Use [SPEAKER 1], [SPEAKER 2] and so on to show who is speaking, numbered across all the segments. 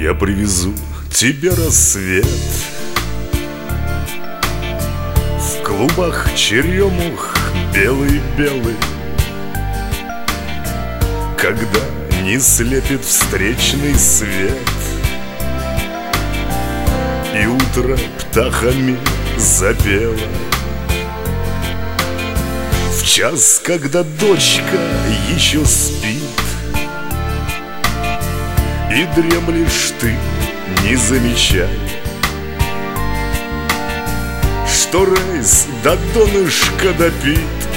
[SPEAKER 1] Я привезу тебе рассвет. В клубах черемух белый-белый, когда не слепит встречный свет, и утро птахами запело. В час, когда дочка еще спит, и дремлешь ты, не замечая, что рейс до донышка допит,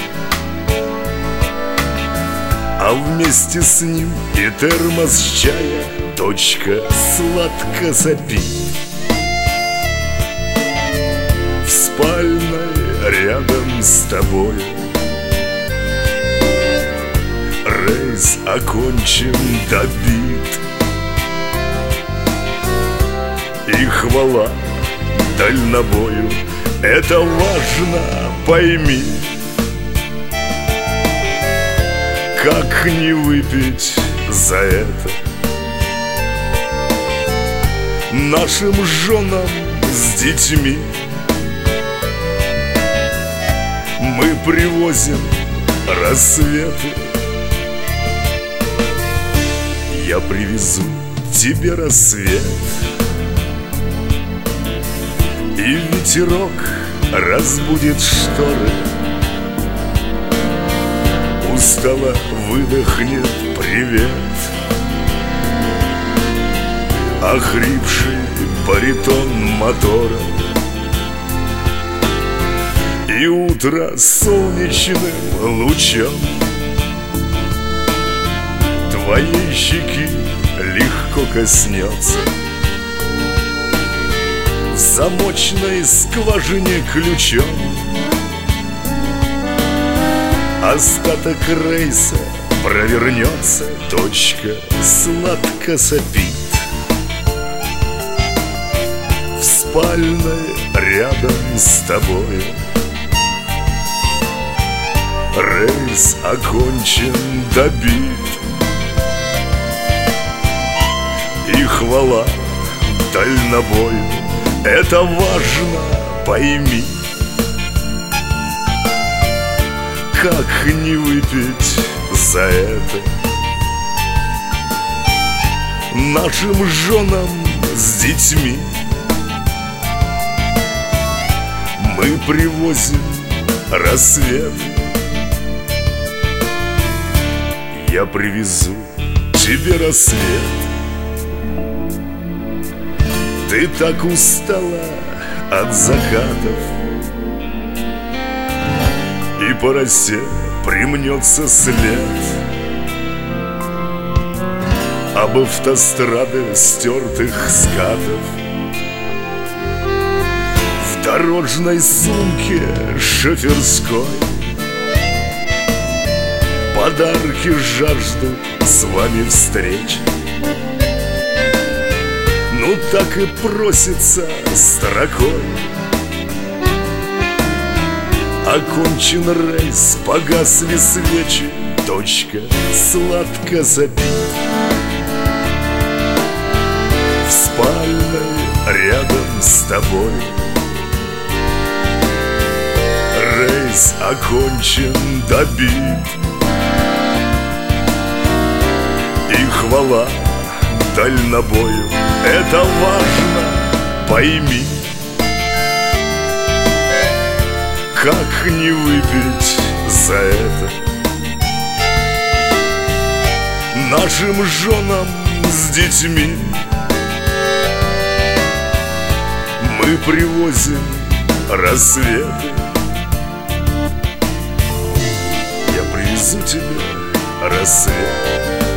[SPEAKER 1] а вместе с ним и термос чая дочка сладко запит. В спальной рядом с тобой рейс окончен, добит, и хвала дальнобою, это важно, пойми. Как не выпить за это нашим женам с детьми? Мы привозим рассветы. Я привезу тебе рассвет, и ветерок разбудит шторы, устало выдохнет привет, охрипший баритон мотора, и утро солнечным лучом твоей щеки легко коснется. В замочной скважине ключом остаток рейса провернется, дочка сладко сопит. В спальной рядом с тобой рейс окончен, добит, и хвала дальнобою, это важно, пойми. Как не выпить за это нашим женам с детьми? Мы привозим рассвет. Я привезу тебе рассвет. Ты так устала от закатов, и по росе примнется след об автострады стертых скатов. В дорожной сумке шоферской подарки жаждут с вами встреч. Ну так и просится строкой: окончен рейс, погасли свечи, дочка сладко запит. В спальной рядом с тобой рейс окончен, добит, и хвала дальнобою, это важно, пойми. Как не выпить за это нашим женам с детьми? Мы привозим рассветы. Я привезу тебе рассвет.